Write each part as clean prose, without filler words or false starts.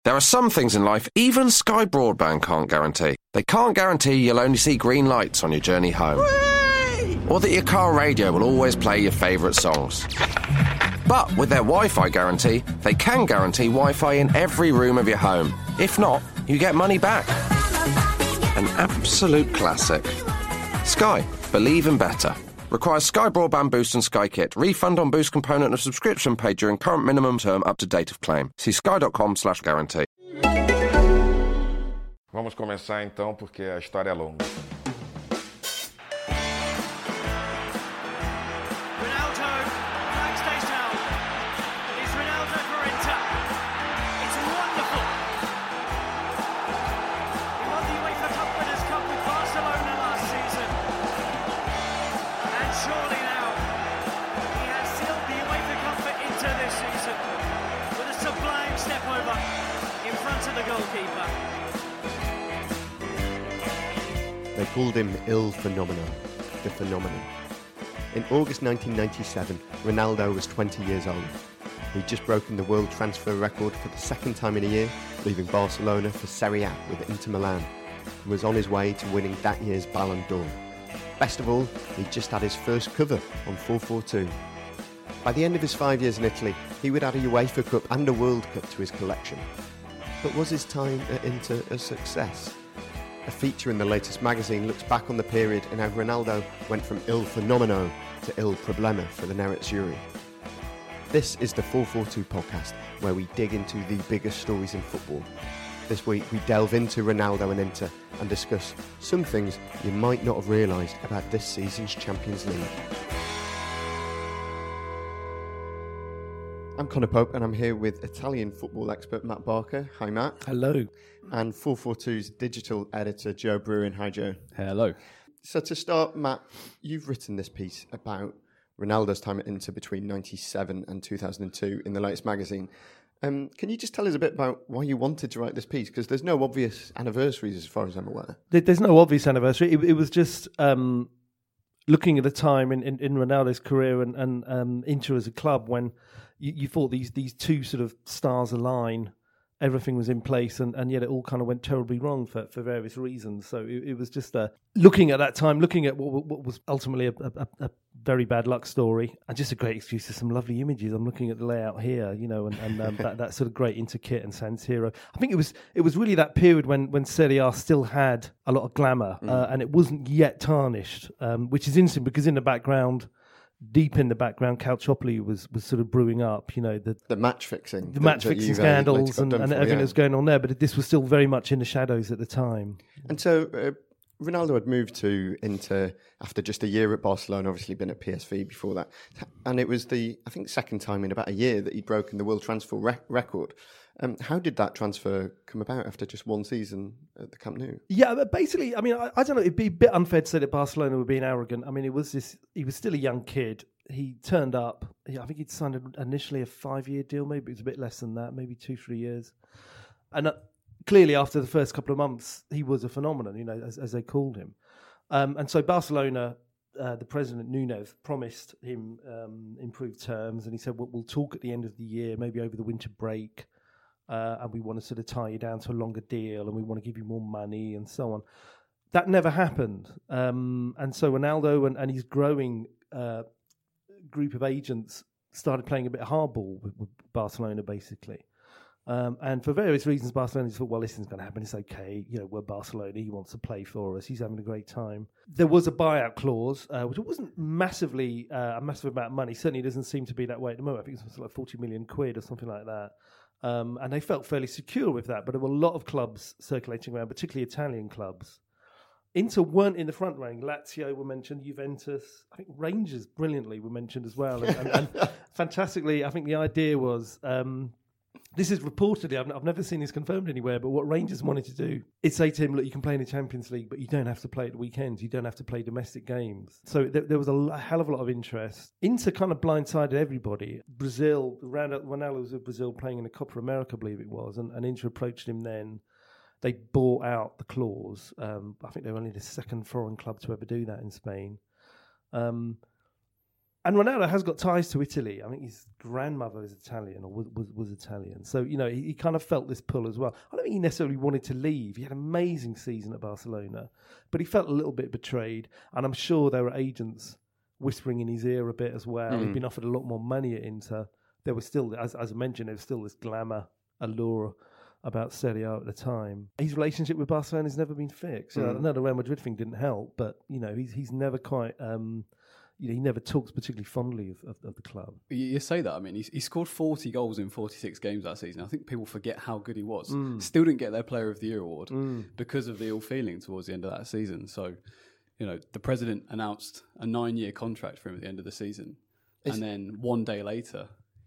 There are some things in life even Sky Broadband can't guarantee. They can't guarantee you'll only see green lights on your journey home. Whee! Or that your car radio will always play your favourite songs. But with their Wi-Fi guarantee, they can guarantee Wi-Fi in every room of your home. If not, you get money back. An absolute classic. Sky. Believe in better. Requires Sky Broadband Boost and Sky Kit. Refund on Boost component of subscription paid during current minimum term up to date of claim. See sky.com/guarantee. Vamos começar então, porque a história é longa. They called him Il Fenomeno, the phenomenon. In August 1997, Ronaldo was 20 years old. He'd just broken the world transfer record for the second time in a year, leaving Barcelona for Serie A with Inter Milan, and was on his way to winning that year's Ballon d'Or. Best of all, he'd just had his first cover on 442. By the end of his 5 years in Italy, he would add a UEFA Cup and a World Cup to his collection. But was his time at Inter a success? A feature in the latest magazine looks back on the period and how Ronaldo went from Il Fenomeno to Il Problema for the Nerazzurri. This is the 442 podcast, where we dig into the biggest stories in football. This week we delve into Ronaldo and Inter and discuss some things you might not have realised about this season's Champions League. I'm Conor Pope and I'm here with Italian football expert Matt Barker. Hi Matt. Hello. And 442's digital editor Joe Bruin. Hi Joe. Hello. So to start, Matt, you've written this piece about Ronaldo's time at Inter between 97 and 2002 in the latest magazine. Can you just tell us a bit about why you wanted to write this piece? Because there's no obvious anniversaries as far as I'm aware. There's no obvious anniversary. It was just looking at the time in Ronaldo's career and Inter as a club when you thought these two sort of stars align, everything was in place, and yet it all kind of went terribly wrong for various reasons. So it was just looking at that time, looking at what was ultimately a very bad luck story, and just a great excuse to some lovely images. I'm looking at the layout here, and that sort of great Inter kit and San Siro. I think it was really that period when Serie A still had a lot of glamour, and it wasn't yet tarnished, which is interesting because in the background, deep in the background, Calciopoli was sort of brewing up, the match fixing, scandals and everything that was going on there. But this was still very much in the shadows at the time. And so Ronaldo had moved to Inter after just a year at Barcelona, obviously been at PSV before that. And it was the, I think, second time in about a year that he'd broken the world transfer record. How did that transfer come about after just one season at the Camp Nou? Yeah, but basically, I mean, I don't know, it'd be a bit unfair to say that Barcelona were being arrogant. I mean, he was still a young kid. He turned up, I think he'd signed initially a 5-year deal, maybe it was a bit less than that, maybe 2-3 years. And clearly after the first couple of months, he was a phenomenon, as they called him. And so Barcelona, the president, Núñez, promised him improved terms, and he said, we'll talk at the end of the year, maybe over the winter break, and we want to sort of tie you down to a longer deal, and we want to give you more money, and so on. That never happened. And so Ronaldo and his growing group of agents started playing a bit of hardball with Barcelona, basically. And for various reasons, Barcelona just thought, well, this isn't going to happen. It's okay. We're Barcelona. He wants to play for us. He's having a great time. There was a buyout clause, which wasn't massively a massive amount of money. Certainly doesn't seem to be that way at the moment. I think it's like 40 million quid or something like that. And they felt fairly secure with that. But there were a lot of clubs circulating around, particularly Italian clubs. Inter weren't in the front rank. Lazio were mentioned, Juventus, I think Rangers brilliantly were mentioned as well. And fantastically, I think the idea was, this is reportedly, I've never seen this confirmed anywhere, but what Rangers wanted to do is say to him, look, you can play in the Champions League, but you don't have to play at the weekends. You don't have to play domestic games. So there was a hell of a lot of interest. Inter kind of blindsided everybody. Brazil, Ronaldo was with Brazil playing in the Copa America, I believe it was, and Inter approached him then. They bought out the clause. I think they were only the second foreign club to ever do that in Spain. And Ronaldo has got ties to Italy. I think his grandmother is Italian or was Italian. So, he kind of felt this pull as well. I don't think he necessarily wanted to leave. He had an amazing season at Barcelona, but he felt a little bit betrayed. And I'm sure there were agents whispering in his ear a bit as well. He'd been offered a lot more money at Inter. There was still, as I mentioned, there was still this glamour allure about Serie A at the time. His relationship with Barcelona has never been fixed. I know the Real Madrid thing didn't help, but, he's never quite... he never talks particularly fondly of the club. You say that. I mean, he scored 40 goals in 46 games that season. I think people forget how good he was. Still didn't get their Player of the Year award because of the ill feeling towards the end of that season. So, the president announced a 9-year contract for him at the end of the season. And then one day later,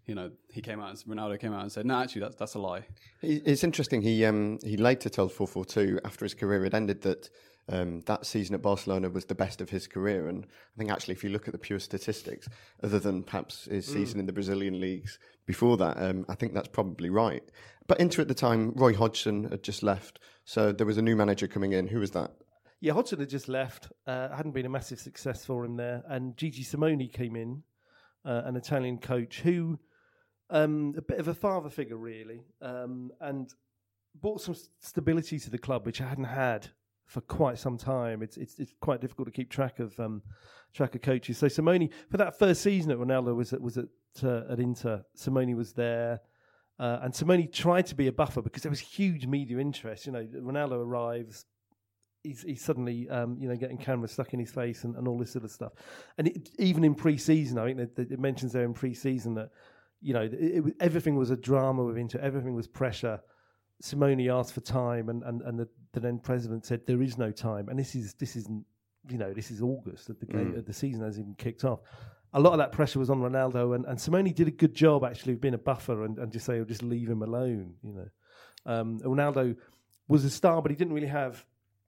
Ronaldo came out and said, no, actually, that's a lie. It's interesting. He later told 442 after his career had ended that that season at Barcelona was the best of his career. And I think actually if you look at the pure statistics, other than perhaps his season in the Brazilian leagues before that, I think that's probably right. But Inter at the time, Roy Hodgson had just left. So there was a new manager coming in. Who was that? Yeah, Hodgson had just left. Hadn't been a massive success for him there. And Gigi Simoni came in, an Italian coach who, a bit of a father figure really, and brought some stability to the club, which I hadn't had for quite some time. It's quite difficult to keep track of coaches. So Simoni, for that first season that Ronaldo was at Inter, Simoni was there, and Simoni tried to be a buffer because there was huge media interest. Ronaldo arrives, he's suddenly getting cameras stuck in his face and all this sort of stuff. And even in pre-season, I think that it mentions there in pre-season that everything was a drama with Inter, everything was pressure. Simoni asked for time, and the then president said there is no time, and this is August. The season hasn't even kicked off. A lot of that pressure was on Ronaldo, and Simoni did a good job actually of being a buffer and just say, just leave him alone. Ronaldo was a star, but he didn't really have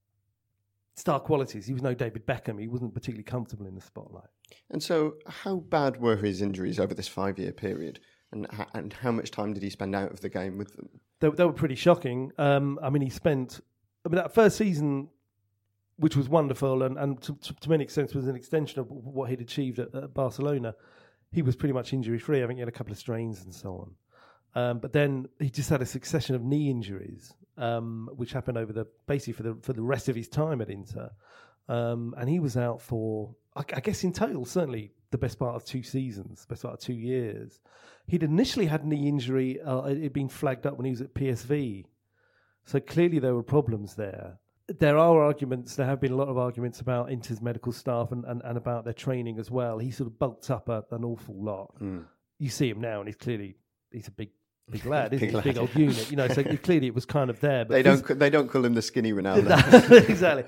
star qualities. He was no David Beckham. He wasn't particularly comfortable in the spotlight. And so, how bad were his injuries over this 5-year period? And how much time did he spend out of the game with them? They were pretty shocking. He spent... that first season, which was wonderful and to many extents was an extension of what he'd achieved at Barcelona, he was pretty much injury-free. I think he had a couple of strains and so on. But then he just had a succession of knee injuries, which happened over for the rest of his time at Inter. And he was out for, I guess in total, certainly the best part of 2 seasons, best part of 2 years. He'd initially had knee injury. It had been flagged up when he was at PSV. So clearly there were problems there. There have been a lot of arguments about Inter's medical staff and about their training as well. He sort of bulked up an awful lot. You see him now and he's a big lad, isn't he? Big old unit. So clearly it was kind of there. But they don't call him the skinny Ronaldo. Exactly.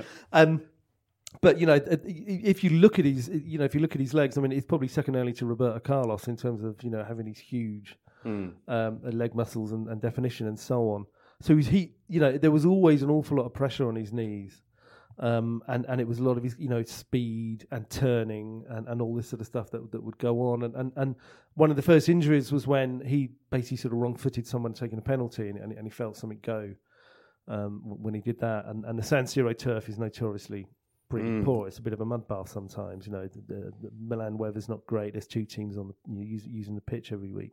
But if you look at his legs, I mean, it's probably second only to Roberto Carlos in terms of having these huge leg muscles and definition and so on. So there was always an awful lot of pressure on his knees, and it was a lot of his speed and turning and all this sort of stuff that would go on. And one of the first injuries was when he basically sort of wrong-footed someone taking a penalty, and he felt something go when he did that. And the San Siro turf is notoriously pretty poor. It's a bit of a mud bath sometimes. The Milan weather's not great. There's 2 teams on using the pitch every week.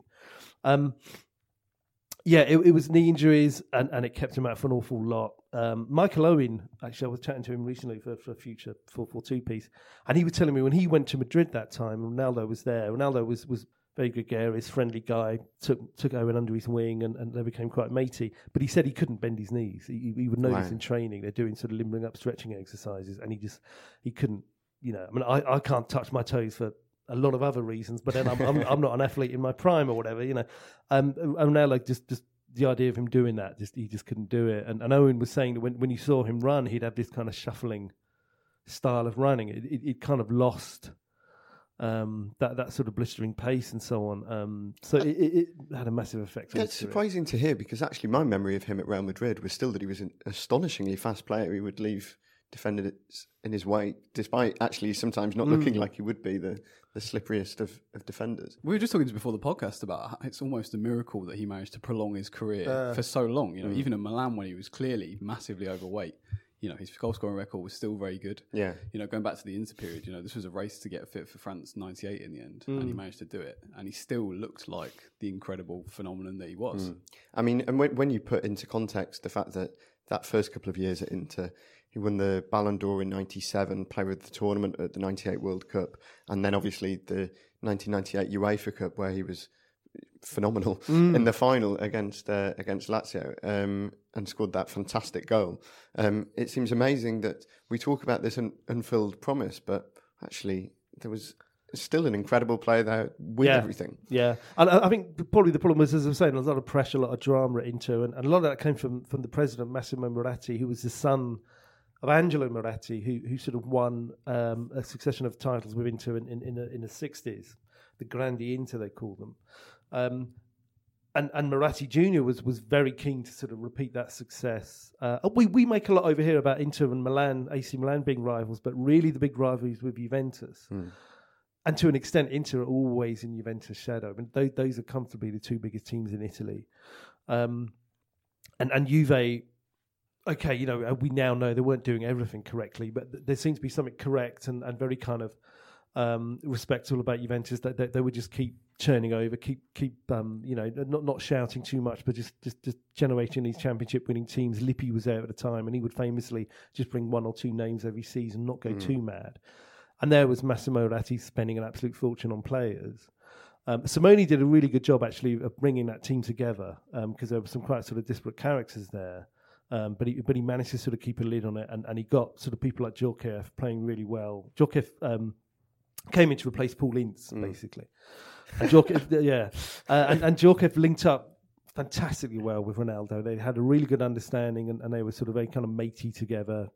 It was knee injuries, and it kept him out for an awful lot. Michael Owen, actually, I was chatting to him recently for a future 442 piece, and he was telling me when he went to Madrid that time, Ronaldo was there. Ronaldo was very gregarious, friendly guy, took Owen under his wing, and they became quite matey. But he said he couldn't bend his knees. He would notice in training they're doing sort of limbering up stretching exercises, and he couldn't. I can't touch my toes for a lot of other reasons, but then I'm not an athlete in my prime or whatever, And now, just the idea of him doing that, he just couldn't do it. And Owen was saying that when you saw him run, he'd have this kind of shuffling style of running. It kind of lost that sort of blistering pace and so on. So it had a massive effect. That's surprising to hear, because actually my memory of him at Real Madrid was still that he was an astonishingly fast player. He would leave defenders in his way, despite actually sometimes not looking like he would be the slipperiest of defenders. We were just talking before the podcast about how it's almost a miracle that he managed to prolong his career for so long. Even at Milan, when he was clearly massively overweight, his goal scoring record was still very good. Yeah. Going back to the Inter period, this was a race to get fit for France 98 in the end, and he managed to do it. And he still looked like the incredible phenomenon that he was. I mean, and when you put into context the fact that first couple of years at Inter, he won the Ballon d'Or in 97, player of the tournament at the 98 World Cup, and then obviously the 1998 UEFA Cup, where he was phenomenal in the final against Lazio, and scored that fantastic goal. It seems amazing that we talk about this unfulfilled promise, but actually there was still an incredible player there with everything. Yeah, and I think probably the problem was, as I was saying, a lot of pressure, a lot of drama into, and a lot of that came from the president, Massimo Moratti, who was the son of Angelo Moratti, who sort of won a succession of titles with Inter in the 60s, the Grandi Inter they call them. And Moratti Jr. was very keen to sort of repeat that success. We make a lot over here about Inter and Milan, AC Milan being rivals, but really the big rivalries with Juventus. And to an extent, Inter are always in Juventus' shadow. I mean, those are comfortably the two biggest teams in Italy. And Juve, okay, we now know they weren't doing everything correctly, but there seems to be something correct and very kind of respectful about Juventus, that they would just keep churning over, keep not shouting too much, but just generating these championship winning teams. Lippi was there at the time, and he would famously just bring one or two names every season, not go too mad. And there was Massimo Moratti spending an absolute fortune on players. Simone did a really good job actually of bringing that team together, because there were some quite sort of disparate characters there. But he managed to sort of keep a lid on it, and he got sort of people like Djorkaeff playing really well. Djorkaeff came in to replace Paul Ince, basically. And Djorkaeff, and Djorkaeff linked up fantastically well with Ronaldo. They had a really good understanding, and they were sort of very kind of matey together.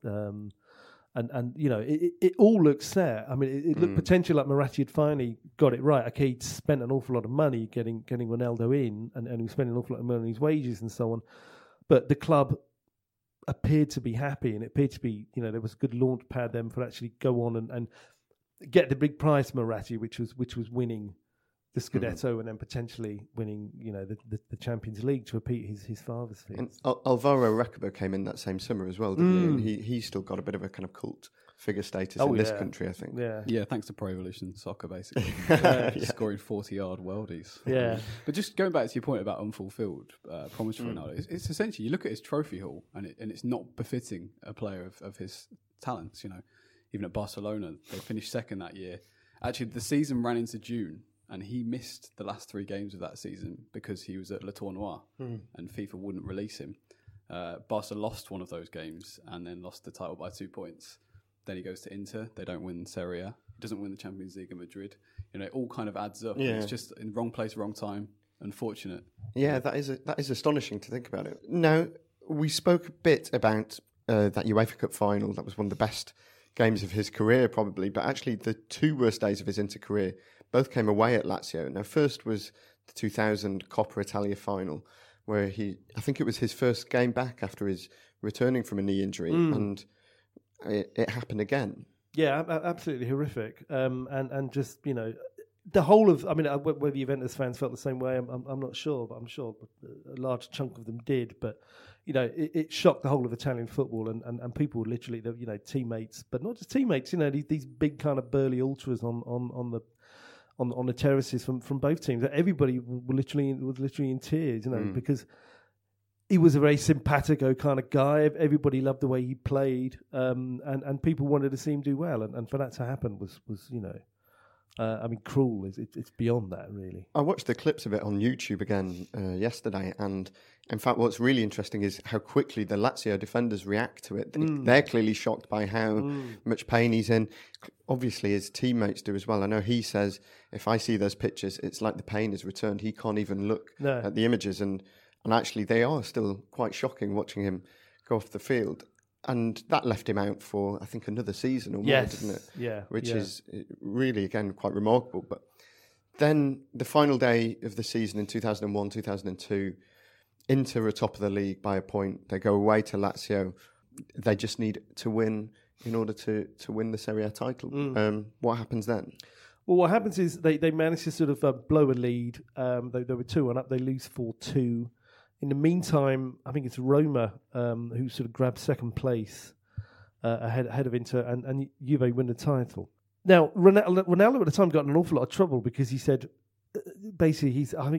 And it all looked set. I mean, it looked potentially like Moratti had finally got it right. Okay, he'd spent an awful lot of money getting Ronaldo in, and he was spending an awful lot of money on his wages and so on. But the club appeared to be happy, and it appeared to be, there was a good launch pad then for actually go on and get the big prize, Moratti, which was winning the Scudetto and then potentially winning, the Champions League to repeat his father's feat. And Alvaro Recoba came in that same summer as well, didn't he? And he's still got a bit of a kind of cult figure status in this country, I think. Yeah, thanks to Pro Evolution Soccer, basically. Scoring 40-yard worldies. Yeah. But just going back to your point about unfulfilled promise for Ronaldo, it's essentially, you look at his trophy haul, and it's not befitting a player of his talents, Even at Barcelona, they finished second that year. Actually, the season ran into June, and he missed the last 3 games of that season because he was at Le Tournoi, and FIFA wouldn't release him. Barca lost one of those games and then lost the title by 2 points. Then he goes to Inter. They don't win Serie A. He doesn't win the Champions League in Madrid. It all kind of adds up. Yeah. It's just in wrong place, wrong time. Unfortunate. Yeah, that is astonishing to think about it. Now, we spoke a bit about that UEFA Cup final. That was one of the best games of his career, probably. But actually, the 2 worst days of his Inter career both came away at Lazio. Now, first was the 2000 Coppa Italia final, where I think it was his first game back after his returning from a knee injury, and it happened again. Yeah, absolutely horrific. And just, the whole of, whether Juventus fans felt the same way, I'm not sure, but I'm sure a large chunk of them did. But, it shocked the whole of Italian football, and people literally, teammates, but not just teammates, these big kind of burly ultras on the terraces from both teams. Everybody was literally in tears, because he was a very simpatico kind of guy. Everybody loved the way he played, and people wanted to see him do well. And for that to happen was cruel. It's beyond that, really. I watched the clips of it on YouTube again yesterday, and in fact, what's really interesting is how quickly the Lazio defenders react to it. They're clearly shocked by how much pain he's in. Obviously, his teammates do as well. I know he says, if I see those pictures, it's like the pain has returned. He can't even look at the images, and actually, they are still quite shocking watching him go off the field. And that left him out for, I think, another season or more, didn't it? Yeah. Which is really, again, quite remarkable. But then the final day of the season in 2001, 2002, Inter are top of the league by a point. They go away to Lazio. They just need to win in order to win the Serie A title. What happens then? Well, what happens is they manage to sort of blow a lead. They were 2-1 up. They lose 4-2. In the meantime, I think it's Roma who sort of grabbed second place. ahead of Inter, and Juve win the title. Now, Ronaldo at the time got in an awful lot of trouble because he said, basically,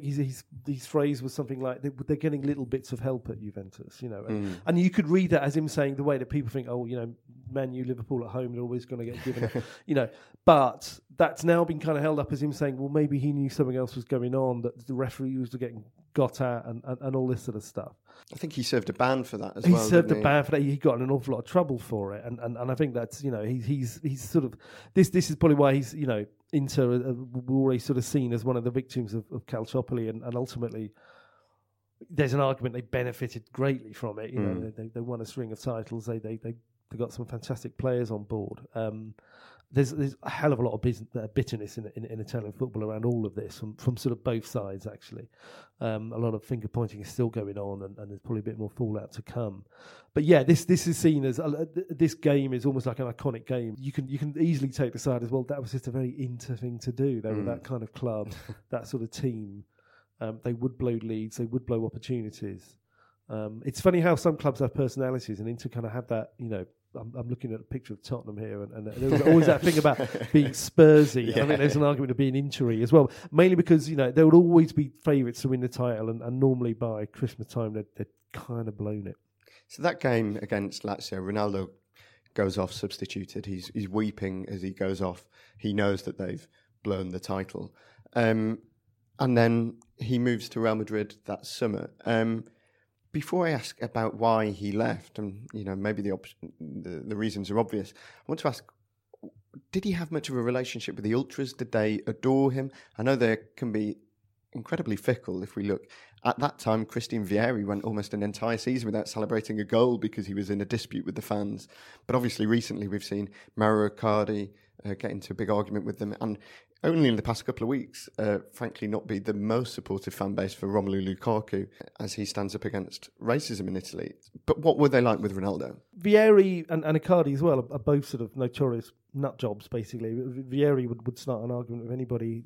his phrase was something like, they're getting little bits of help at Juventus, and you could read that as him saying the way that people think, Man U, Liverpool at home, they're always going to get given, but that's now been kind of held up as him saying, well, maybe he knew something else was going on, that the referees were getting got at and all this sort of stuff. I think he served a ban for that as well. He served a ban for that. He got in an awful lot of trouble for it, and I think that's he's sort of this is probably why he's Inter were already sort of seen as one of the victims of Calciopoli, and ultimately there's an argument they benefited greatly from it. They won a string of titles. They got some fantastic players on board. There's a hell of a lot of bitterness in Italian football around all of this from sort of both sides, actually. A lot of finger pointing is still going on, and there's probably a bit more fallout to come. But yeah, this is seen as this game is almost like an iconic game. You can easily take the side as well. That was just a very Inter thing to do. They were that kind of club, that sort of team. They would blow leads, they would blow opportunities. It's funny how some clubs have personalities, and Inter kind of have that. I'm looking at a picture of Tottenham here, and there was always that thing about being Spursy. Yeah. I think there's an argument of being Intery as well, mainly because there would always be favourites to win the title, and normally by Christmas time they'd kind of blown it. So that game against Lazio, Ronaldo goes off substituted. He's weeping as he goes off. He knows that they've blown the title, and then he moves to Real Madrid that summer. Before I ask about why he left, and maybe the reasons are obvious, I want to ask: did he have much of a relationship with the ultras? Did they adore him? I know they can be incredibly fickle. If we look at that time, Christian Vieri went almost an entire season without celebrating a goal because he was in a dispute with the fans. But obviously, recently we've seen Mauro Icardi get into a big argument with them, and only in the past couple of weeks, frankly, not be the most supportive fan base for Romelu Lukaku as he stands up against racism in Italy. But what were they like with Ronaldo? Vieri and Icardi as well are both sort of notorious nut jobs, basically. Vieri would start an argument with anybody,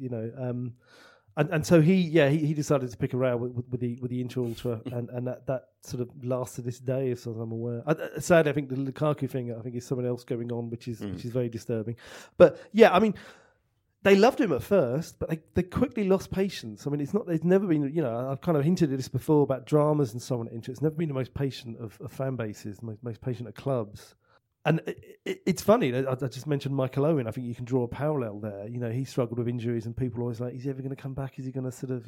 and so he decided to pick a row with the Inter Ultra, and that sort of lasts to this day, as I'm aware. Sadly, I think the Lukaku thing, is something else going on, which is very disturbing. But yeah, I mean, they loved him at first, but they quickly lost patience. I mean, it's never been, I've kind of hinted at this before about dramas and so on at Inter. It's never been the most patient of fan bases, most patient of clubs. And it's funny, I just mentioned Michael Owen. I think you can draw a parallel there. He struggled with injuries, and people are always like, is he ever going to come back? Is he going to sort of,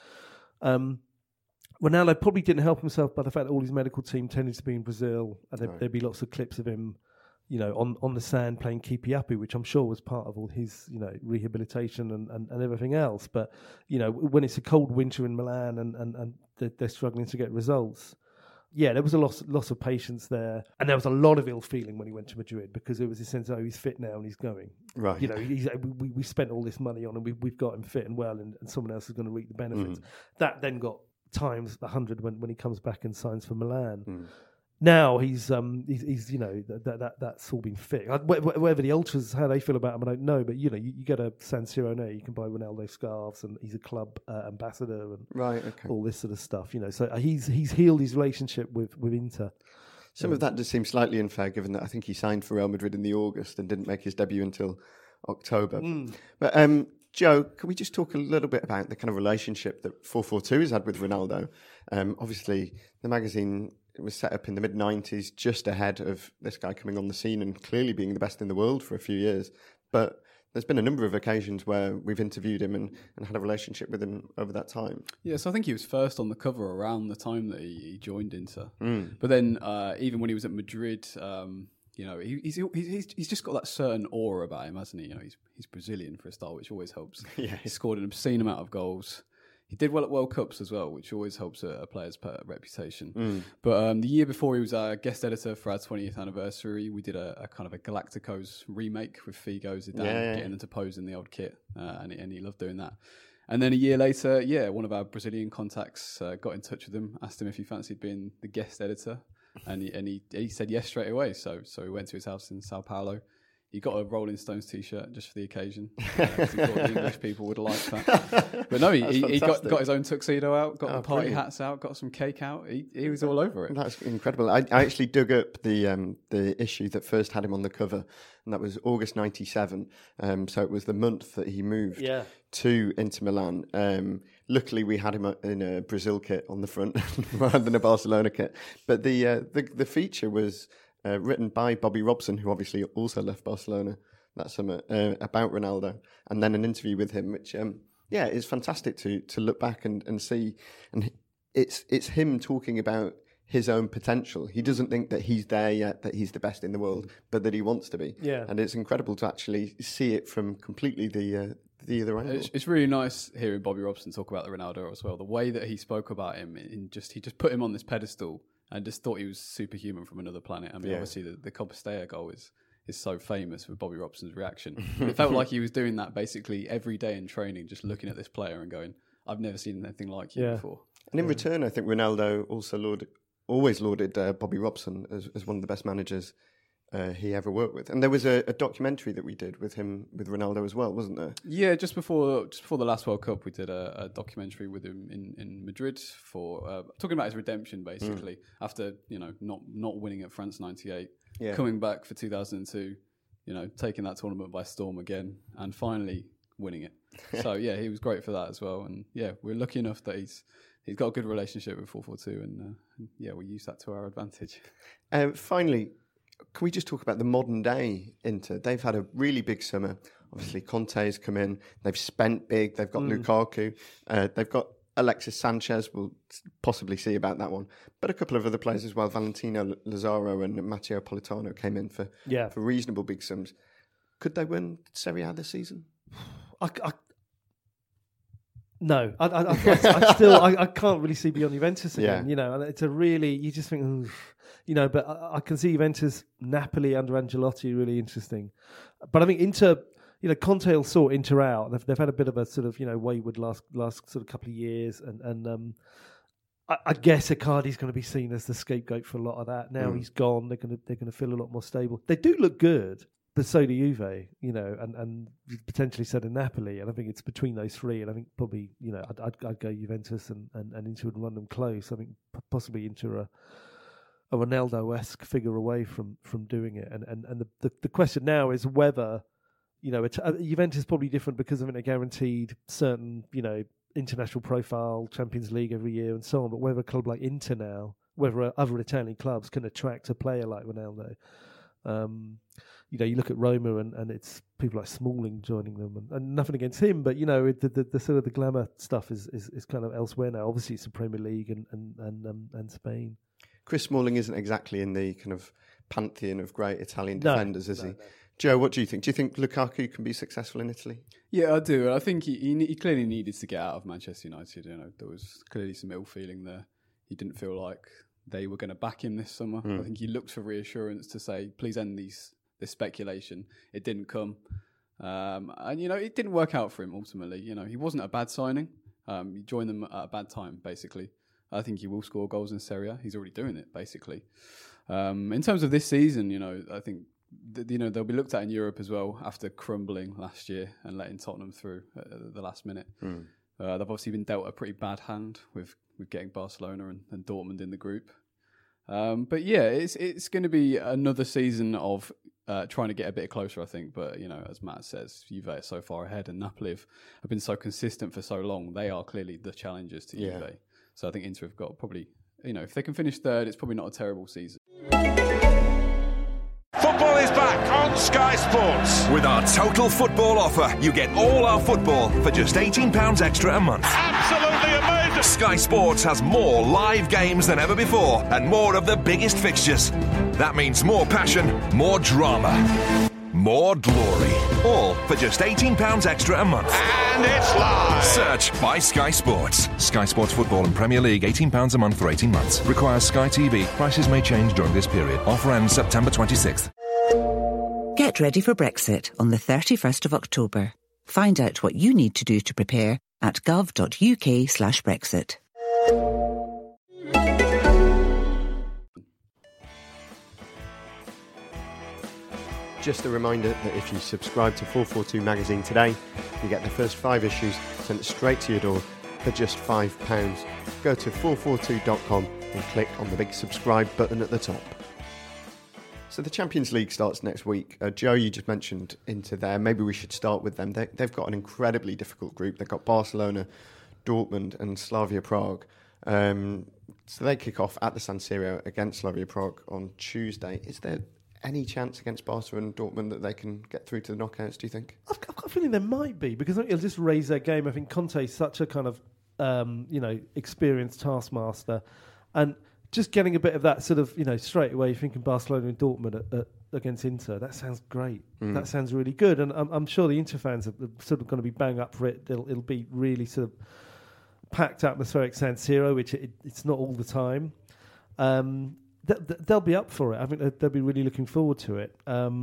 Ronaldo probably didn't help himself by the fact that all his medical team tended to be in Brazil, and there'd be lots of clips of him on the sand playing Kipiapi, which I'm sure was part of all his, rehabilitation and everything else. But, when it's a cold winter in Milan and they're struggling to get results, there was a loss of patience there. And there was a lot of ill feeling when he went to Madrid, because there was a sense, he's fit now and he's going. Right. We spent all this money on him, we've got him fit and well, and someone else is going to reap the benefits. That then got times 100 when he comes back and signs for Milan. Now he's that's all been fixed. Whatever the ultras, how they feel about him, I don't know. But you go to San Siro now, you can buy Ronaldo scarves, and he's a club ambassador and all this sort of stuff. So he's healed his relationship with Inter. Some of that does seem slightly unfair, given that I think he signed for Real Madrid in the August and didn't make his debut until October. But Joe, can we just talk a little bit about the kind of relationship that 442 has had with Ronaldo? Obviously, the magazine. It was set up in the mid-90s, just ahead of this guy coming on the scene and clearly being the best in the world for a few years. But there's been a number of occasions where we've interviewed him and had a relationship with him over that time. Yeah, so I think he was first on the cover around the time that he joined Inter. But then even when he was at Madrid, he's just got that certain aura about him, hasn't he? He's Brazilian for a start, which always helps. Yeah. He scored an obscene amount of goals. He did well at World Cups as well, which always helps a player's reputation. But the year before, he was a guest editor for our 20th anniversary. We did a kind of a Galacticos remake with Figo, Zidane, getting them to pose in the old kit, and he loved doing that. And then a year later, one of our Brazilian contacts got in touch with him, asked him if he fancied being the guest editor, and he said yes straight away. So we went to his house in Sao Paulo. he got a Rolling Stones t-shirt just for the occasion. He thought the English people would like that. But no, he got his own tuxedo out, got the party hats out, got some cake out. He was all over it. That's incredible. I actually dug up the issue that first had him on the cover, and that was August 97. So it was the month that he moved to Inter Milan. Luckily, we had him in a Brazil kit on the front rather than a Barcelona kit. But the feature was written by Bobby Robson, who obviously also left Barcelona that summer, about Ronaldo, and then an interview with him, which is fantastic to look back and see. And it's him talking about his own potential. He doesn't think that he's there yet, that he's the best in the world, but that he wants to be. Yeah. And it's incredible to actually see it from completely the other angle. It's really nice hearing Bobby Robson talk about the Ronaldo as well. The way that he spoke about him, he just put him on this pedestal and just thought he was superhuman from another planet. I mean, obviously the Compostela goal is so famous for Bobby Robson's reaction. It felt like he was doing that basically every day in training, just looking at this player and going, I've never seen anything like you before. And in return, I think Ronaldo also always lauded Bobby Robson as one of the best managers he ever worked with. And there was a documentary that we did with him, with Ronaldo as well, wasn't there? Yeah, just before the last World Cup, we did a documentary with him in Madrid for talking about his redemption, basically, after not winning at France '98, coming back for 2002, taking that tournament by storm again, and finally winning it. So yeah, he was great for that as well. And yeah, we're lucky enough that he's got a good relationship with 442, and we use that to our advantage. Finally, can we just talk about the modern day Inter? They've had a really big summer. Obviously, Conte's come in. They've spent big. They've got Lukaku. They've got Alexis Sanchez. We'll possibly see about that one. But a couple of other players as well. Valentino Lazaro and Matteo Politano came in for reasonable big sums. Could they win Serie A this season? No, I can't really see beyond Juventus again. And it's you just think, but I can see Juventus, Napoli under Ancelotti really interesting. But I think Inter, Conte will sort Inter out. They've had a bit of a sort of wayward last sort of couple of years, and I guess Icardi's going to be seen as the scapegoat for a lot of that. Now he's gone, they're going to feel a lot more stable. They do look good. But so do Juve, and potentially so do Napoli. And I think it's between those three. And I think probably, I'd go Juventus and Inter would run them close. I think possibly Inter a Ronaldo-esque figure away from doing it. And the question now is whether, Juventus is probably different because of a guaranteed certain, international profile, Champions League every year and so on. But whether a club like Inter now, whether other Italian clubs can attract a player like Ronaldo. You look at Roma and it's people like Smalling joining them, and nothing against him, but the sort of the glamour stuff is kind of elsewhere now. Obviously, it's the Premier League and Spain. Chris Smalling isn't exactly in the kind of pantheon of great Italian defenders, is he? No. Joe, what do you think? Do you think Lukaku can be successful in Italy? Yeah, I do. I think he clearly needed to get out of Manchester United. There was clearly some ill feeling there. He didn't feel like they were going to back him this summer. I think he looked for reassurance to say, please end this speculation. It didn't come. And, it didn't work out for him ultimately. He wasn't a bad signing. He joined them at a bad time, basically. I think he will score goals in Serie A. He's already doing it, basically. In terms of this season, I think, they'll be looked at in Europe as well after crumbling last year and letting Tottenham through at the last minute. They've obviously been dealt a pretty bad hand with getting Barcelona and Dortmund in the group. But yeah, it's going to be another season of trying to get a bit closer, I think. But, as Matt says, Juve are so far ahead and Napoli have been so consistent for so long. They are clearly the challengers to Juve. So I think Inter have got probably, if they can finish third, it's probably not a terrible season. Football is back on Sky Sports. With our total football offer, you get all our football for just £18 extra a month. Absolutely amazing. Sky Sports has more live games than ever before and more of the biggest fixtures. That means more passion, more drama, more glory. All for just £18 extra a month. And it's live. Search by Sky Sports. Sky Sports Football and Premier League, £18 a month for 18 months. Requires Sky TV. Prices may change during this period. Offer ends September 26th. Get ready for Brexit on the 31st of October. Find out what you need to do to prepare at gov.uk/Brexit. Just a reminder that if you subscribe to 442 magazine today, you get the first 5 issues sent straight to your door for just £5. Go to 442.com and click on the big subscribe button at the top. So the Champions League starts next week. Joe, you just mentioned Inter there. Maybe we should start with them. They've got an incredibly difficult group. They've got Barcelona, Dortmund and Slavia Prague. So they kick off at the San Siro against Slavia Prague on Tuesday. Is there any chance against Barca and Dortmund that they can get through to the knockouts, do you think? I've got a feeling there might be, because I think it'll just raise their game. I think Conte's such a kind of, experienced taskmaster. And just getting a bit of that sort of, straight away, you're thinking Barcelona and Dortmund against Inter. That sounds great. That sounds really good. And I'm sure the Inter fans are sort of going to be bang up for it. It'll be really sort of packed atmospheric San Siro, which it's not all the time. They'll be up for it. I think they'll be really looking forward to it.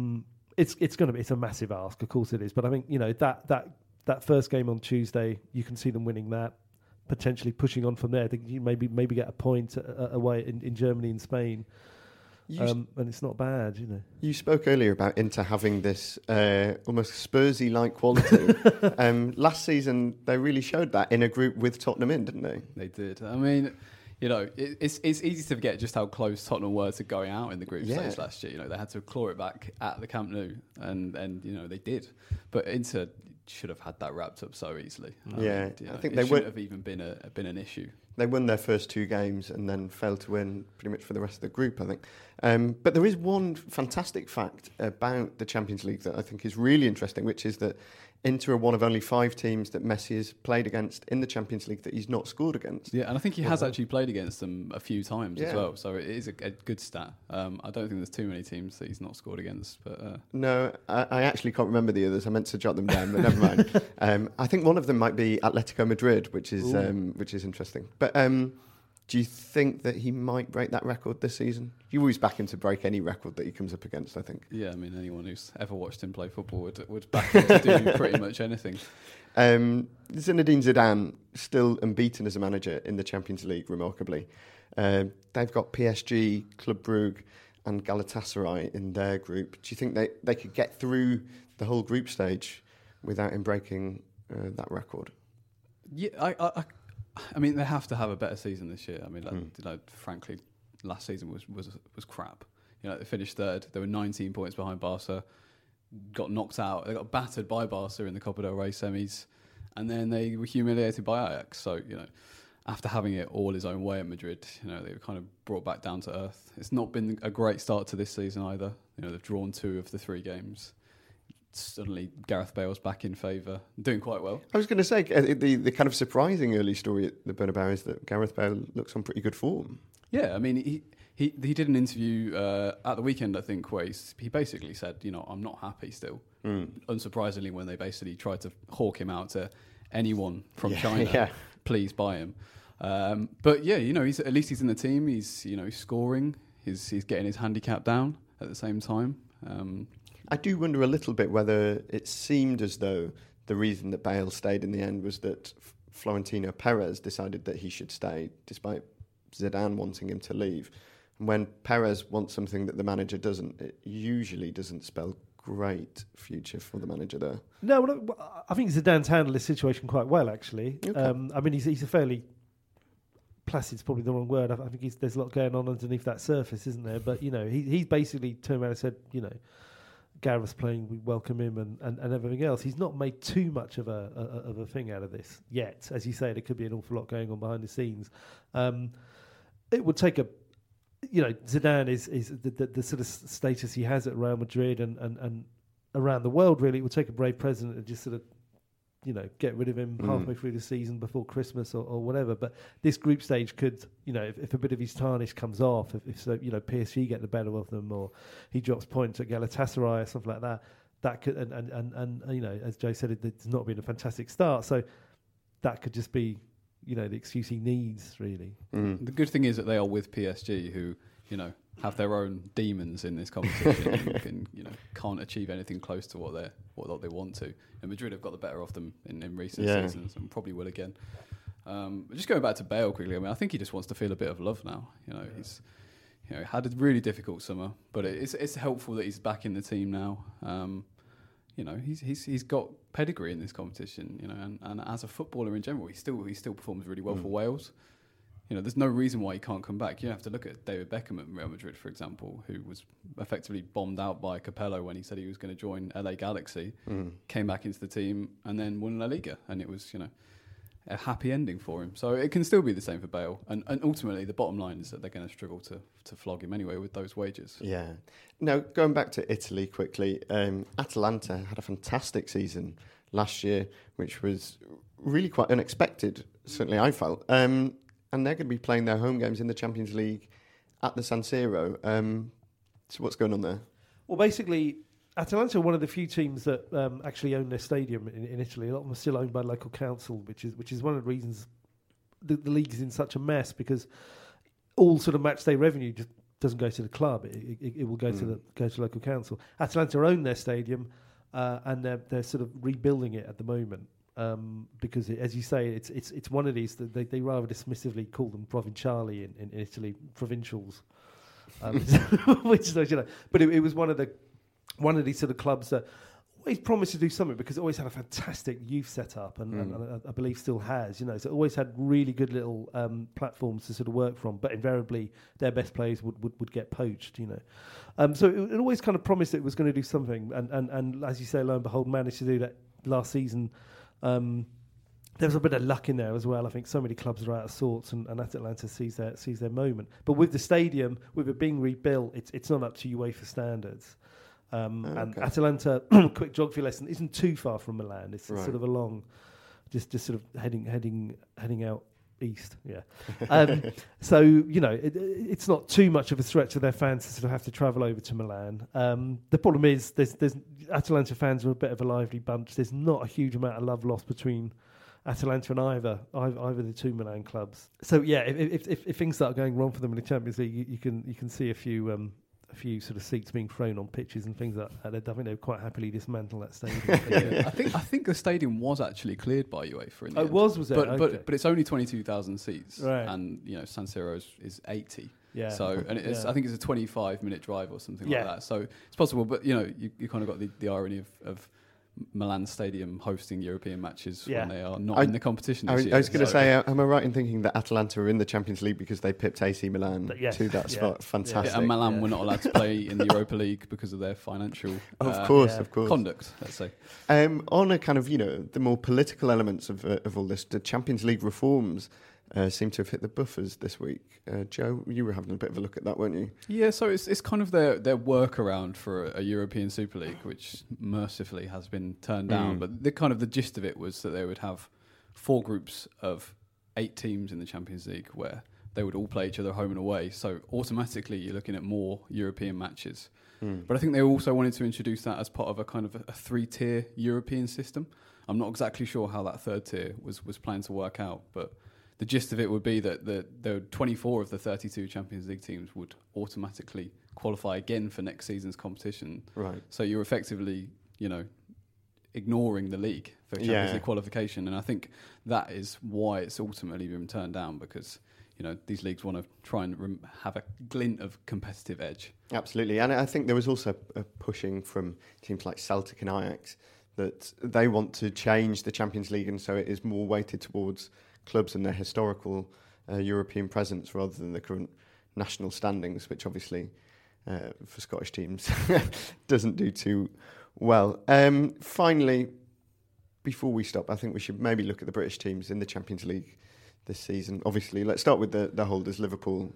It's a massive ask, of course it is. But I think that first game on Tuesday, you can see them winning that, potentially pushing on from there. I think you maybe get a point away in Germany and Spain. And it's not bad, You spoke earlier about Inter having this almost Spursy-like quality. Last season, they really showed that in a group with Tottenham in, didn't they? They did. I mean, it's easy to forget just how close Tottenham were to going out in the group stage last year. They had to claw it back at the Camp Nou, and they did. But Inter should have had that wrapped up so easily. I think they shouldn't have even been an issue. They won their first 2 games and then failed to win pretty much for the rest of the group, I think. But there is one fantastic fact about the Champions League that I think is really interesting, which is that Inter are one of only 5 teams that Messi has played against in the Champions League that he's not scored against. Yeah, and I think he has actually played against them a few times as well, so it is a good stat. I don't think there's too many teams that he's not scored against. But no, I actually can't remember the others. I meant to jot them down, but never mind. I think one of them might be Atletico Madrid, which is interesting. But do you think that he might break that record this season? You always back him to break any record that he comes up against, I think. Yeah, I mean, anyone who's ever watched him play football would back him to do pretty much anything. Zinedine Zidane, still unbeaten as a manager in the Champions League, remarkably. They've got PSG, Club Brugge and Galatasaray in their group. Do you think they could get through the whole group stage without him breaking that record? Yeah, I mean, they have to have a better season this year. I mean, frankly, last season was crap. They finished third. They were 19 points behind Barca. Got knocked out. They got battered by Barca in the Copa del Rey semis, and then they were humiliated by Ajax. So after having it all his own way at Madrid, they were kind of brought back down to earth. It's not been a great start to this season either. They've drawn 2 of the 3 games. Suddenly Gareth Bale's back in favour, doing quite well. I was going to say, the kind of surprising early story at the Bernabeu is that Gareth Bale looks on pretty good form. Yeah, I mean, he did an interview at the weekend, I think, where he basically said, I'm not happy still. Unsurprisingly, when they basically tried to hawk him out to anyone from China, please buy him. But yeah, at least he's in the team. He's scoring. He's getting his handicap down at the same time. I do wonder a little bit whether it seemed as though the reason that Bale stayed in the end was that Florentino Perez decided that he should stay, despite Zidane wanting him to leave. And when Perez wants something that the manager doesn't, it usually doesn't spell great future for the manager there. No, I think Zidane's handled this situation quite well, actually. Okay. I mean, he's a fairly... Placid's probably the wrong word. I think there's a lot going on underneath that surface, isn't there? But, he basically turned around and said, Gareth's playing, we welcome him and everything else. He's not made too much of a thing out of this yet. As you say, there could be an awful lot going on behind the scenes. It would take Zidane is the sort of status he has at Real Madrid and around the world, really. It would take a brave president to just sort of, get rid of him halfway through the season before Christmas or whatever. But this group stage could, if a bit of his tarnish comes off, if PSG get the better of them, or he drops points at Galatasaray or something like that, that could, and as Joe said, it's not been a fantastic start. So that could just be, the excuse he needs, really. The good thing is that they are with PSG, who, have their own demons in this competition and can't achieve anything close to what they want to. And Madrid have got the better of them in recent seasons and probably will again. Just going back to Bale quickly, I mean, I think he just wants to feel a bit of love now. had a really difficult summer, but it's helpful that he's back in the team now. He's got pedigree in this competition, and as a footballer in general, he still performs really well for Wales. There's no reason why he can't come back. You have to look at David Beckham at Real Madrid, for example, who was effectively bombed out by Capello when he said he was going to join LA Galaxy, came back into the team and then won La Liga, and it was, a happy ending for him. So it can still be the same for Bale. And ultimately, the bottom line is that they're going to struggle to flog him anyway with those wages. Yeah. Now, going back to Italy quickly, Atalanta had a fantastic season last year, which was really quite unexpected, certainly I felt. And they're going to be playing their home games in the Champions League at the San Siro. So what's going on there? Well, basically, Atalanta are one of the few teams that actually own their stadium in Italy. A lot of them are still owned by local council, which is one of the reasons the league is in such a mess, because all sort of match day revenue just doesn't go to the club. It will go to local council. Atalanta own their stadium, and they're sort of rebuilding it at the moment. Because, as you say, it's one of these that they rather dismissively call them provinciali in Italy, provincials, which is, but it was one of these sort of clubs that always promised to do something, because it always had a fantastic youth setup, and I believe still has. So it always had really good little platforms to sort of work from, but invariably their best players would get poached. So it always kind of promised it was going to do something, and as you say, lo and behold, managed to do that last season. There was a bit of luck in there as well. I think so many clubs are out of sorts, and Atalanta sees their moment. But with the stadium, with it being rebuilt, it's not up to UEFA standards. And Atalanta, quick geography lesson, isn't too far from Milan. It's sort of along, just sort of heading out east. Yeah. So it's not too much of a stretch for their fans to sort of have to travel over to Milan. The problem is there's Atalanta fans are a bit of a lively bunch. There's not a huge amount of love lost between Atalanta and either the two Milan clubs. So yeah, if things start going wrong for them in the Champions League, you can see a few sort of seats being thrown on pitches and things like that. I think they'd quite happily dismantle that stadium. I think the stadium was actually cleared by UEFA in the end. Was it? But it's only 22,000 seats, right. And San Siro is 80. Yeah. So I think it's a 25-minute drive or something like that. So it's possible, but you kind of got the irony of Milan Stadium hosting European matches when they are not in the competition this year. I was going to say, am I right in thinking that Atalanta are in the Champions League because they pipped AC Milan to that spot? Fantastic. Yeah, and Milan were not allowed to play in the Europa League because of their financial of course conduct, let's say. On a kind of, the more political elements of all this, the Champions League reforms seem to have hit the buffers this week. Joe, you were having a bit of a look at that, weren't you? Yeah, so it's kind of their workaround for a European Super League, which mercifully has been turned down. But the gist of it was that they would have 4 groups of 8 teams in the Champions League where they would all play each other home and away. So automatically you're looking at more European matches. But I think they also wanted to introduce that as part of a kind of a 3-tier European system. I'm not exactly sure how that 3rd tier was planned to work out, but the gist of it would be that the 24 of the 32 Champions League teams would automatically qualify again for next season's competition. Right. So you're effectively, ignoring the league for Champions League qualification. And I think that is why it's ultimately been turned down, because these leagues want to try and have a glint of competitive edge. Absolutely. And I think there was also a pushing from teams like Celtic and Ajax that they want to change the Champions League, and so it is more weighted towards clubs and their historical European presence rather than the current national standings, which obviously for Scottish teams doesn't do too well. Finally, before we stop, I think we should maybe look at the British teams in the Champions League this season. Obviously, let's start with the holders, Liverpool.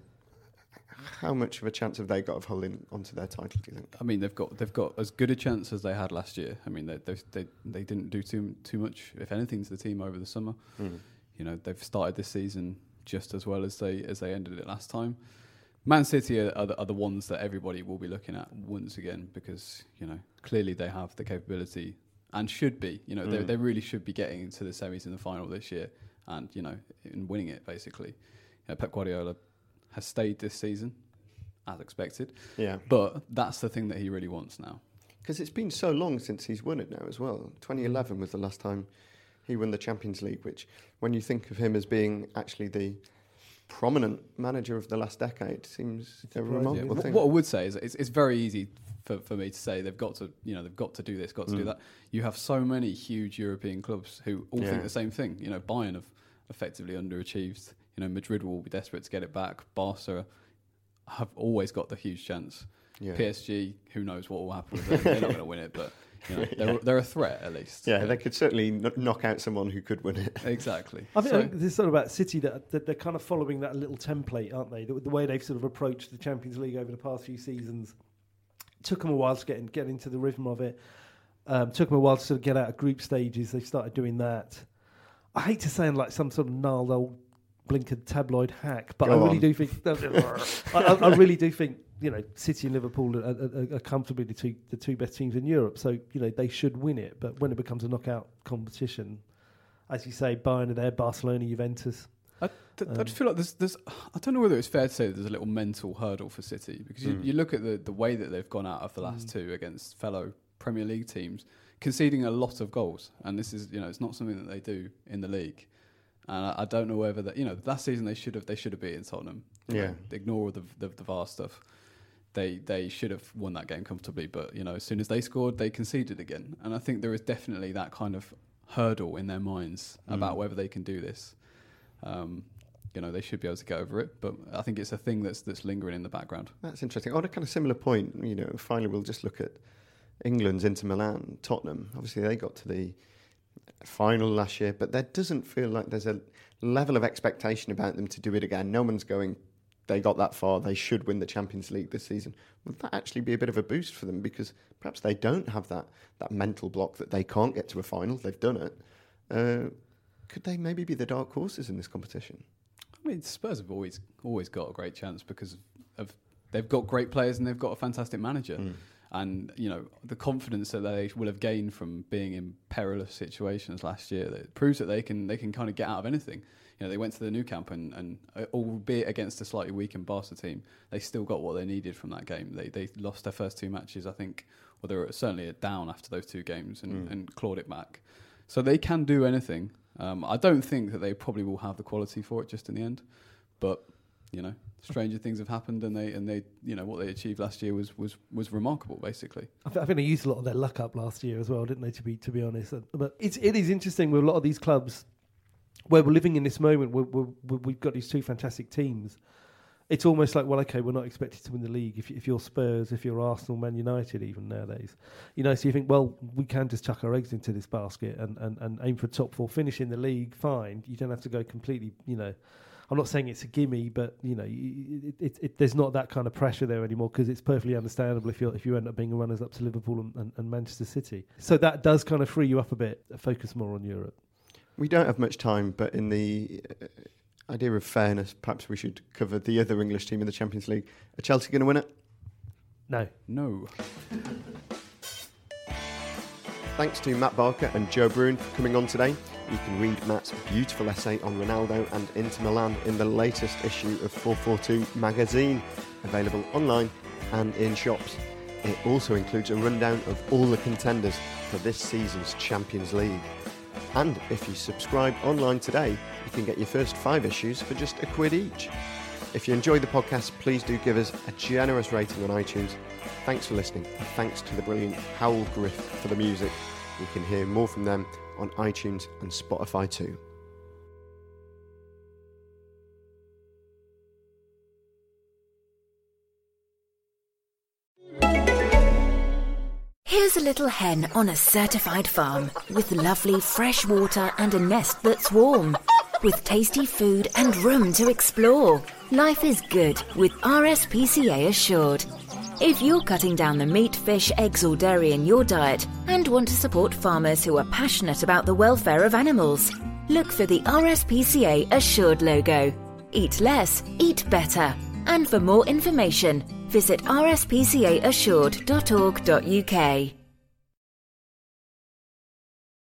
How much of a chance have they got of holding onto their title, do you think? I mean, they've got as good a chance as they had last year. I mean, they didn't do too much, if anything, to the team over the summer. They've started this season just as well as they ended it last time. Man City are the ones that everybody will be looking at once again, because clearly they have the capability and should be. They really should be getting into the semis in the final this year and and winning it basically. Pep Guardiola has stayed this season as expected. Yeah, but that's the thing that he really wants now. Because it's been so long since he's won it now as well. 2011 was the last time he won the Champions League, which, when you think of him as being actually the prominent manager of the last decade. Seems a remarkable thing. What I would say is it's very easy for me to say they've got to do this, got to do that. You have so many huge European clubs who all think the same thing. Bayern have effectively underachieved. Madrid will be desperate to get it back. Barca have always got the huge chance. Yeah. PSG, who knows what will happen with them? They're not going to win it, but they're a threat at least. Yeah, they could certainly knock out someone who could win it. Exactly. I think this is sort of about City that they're kind of following that little template, aren't they? The way they've sort of approached the Champions League over the past few seasons. Took them a while to get into the rhythm of it. Took them a while to sort of get out of group stages. They started doing that. I hate to sound like some sort of gnarled old blinkered tabloid hack, but I really do think I really do think City and Liverpool are comfortably the two best teams in Europe. So they should win it. But when it becomes a knockout competition, as you say, Bayern are there, Barcelona, Juventus. I just feel like there's I don't know whether it's fair to say that there's a little mental hurdle for City, because you look at the way that they've gone out of the last two against fellow Premier League teams, conceding a lot of goals, and this is it's not something that they do in the league. And I don't know whether that last season they should have beaten Tottenham. Ignore the VAR stuff. They should have won that game comfortably, but as soon as they scored, they conceded again. And I think there is definitely that kind of hurdle in their minds about whether they can do this. They should be able to get over it, but I think it's a thing that's lingering in the background. That's interesting. On a kind of similar point, finally we'll just look at England's Inter Milan, Tottenham. Obviously they got to the final last year, but there doesn't feel like there's a level of expectation about them to do it again. No one's going, they got that far, they should win the Champions League this season. Would that actually be a bit of a boost for them? Because perhaps they don't have that mental block that they can't get to a final. They've done it. Could they maybe be the dark horses in this competition? I mean, Spurs have always got a great chance because they've got great players and they've got a fantastic manager. And, the confidence that they will have gained from being in perilous situations last year, that proves that they can kind of get out of anything. They went to the Nou Camp and albeit against a slightly weakened Barca team, they still got what they needed from that game. They lost their first two matches, I think, or they were certainly down after those two games and clawed it back. So they can do anything. I don't think that they probably will have the quality for it just in the end, but stranger things have happened, and they what they achieved last year was remarkable. Basically, I think they used a lot of their luck up last year as well, didn't they? To be honest, but it is interesting with a lot of these clubs where we're living in this moment where we've got these two fantastic teams. It's almost like, well, okay, we're not expected to win the league if you're Spurs, if you're Arsenal, Man United, even nowadays. So you think, well, we can just chuck our eggs into this basket and aim for a top four finish in the league. Fine, you don't have to go completely. I'm not saying it's a gimme, but there's not that kind of pressure there anymore, because it's perfectly understandable if you end up being runners up to Liverpool and Manchester City. So that does kind of free you up a bit, focus more on Europe. We don't have much time, but in the idea of fairness, perhaps we should cover the other English team in the Champions League. Are Chelsea going to win it? No. Thanks to Matt Barker and Joe Bruin for coming on today. You can read Matt's beautiful essay on Ronaldo and Inter Milan in the latest issue of 442 magazine, available online and in shops. It also includes a rundown of all the contenders for this season's Champions League. And if you subscribe online today, you can get your first 5 issues for just £1 each. If you enjoyed the podcast, please do give us a generous rating on iTunes. Thanks for listening, and thanks to the brilliant Howl Griff for the music. You can hear more from them on iTunes and Spotify too. Here's a little hen on a certified farm with lovely fresh water and a nest that's warm. With tasty food and room to explore. Life is good with RSPCA Assured. If you're cutting down the meat, fish, eggs or dairy in your diet and want to support farmers who are passionate about the welfare of animals, look for the RSPCA Assured logo. Eat less, eat better. And for more information, visit rspcaassured.org.uk.